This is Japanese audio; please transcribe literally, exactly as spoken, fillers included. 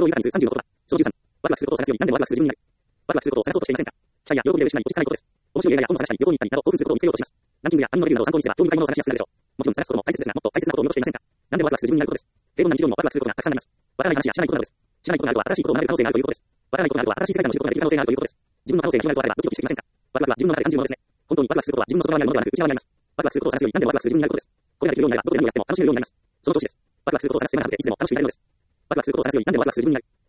心を豊かにするさんじゅうのことだ。そのじゅうさん、ワクワクすることを探すより何でもワクワクする自分になる。ワクワクすることを探そうとしていませんか。期待や喜びで嬉しない落ち着かないことです。面白い映画や本を探したり、旅行に行ったりなど興奮することを見つけようとします。ランキングやアニメのレビューなどを参考にすれば興味深いものを探しやすくなるでしょう。もちろん探すことも大切ですが、もっと大切なことを見落としていませんか。何でもワクワクする自分になることです。平凡な日常にもワクワクすることがたくさんあります。わからない話や知らないことなどです。知らないことがあるとは新しいことを学べる可能性があるということです。わからないことがあるとは新しい世界の仕事ができる可能性があるということです。自分の可能性が広がるとあればドキドキしてきませんか。ワクワクは自分の中で感じるものですね。本当にワクワクすることは自分の外側にあるものではなく内側にあります。ワクワクすることを探すより何でもワクワクする自分になることです。これができるようになればどこで何をやっても楽しめるようになります。その調子です。ワクワクすることを探す必要がなくていつでも楽しくいられるのです。ワクワクすることを探すより何でもワクワクする自分になる。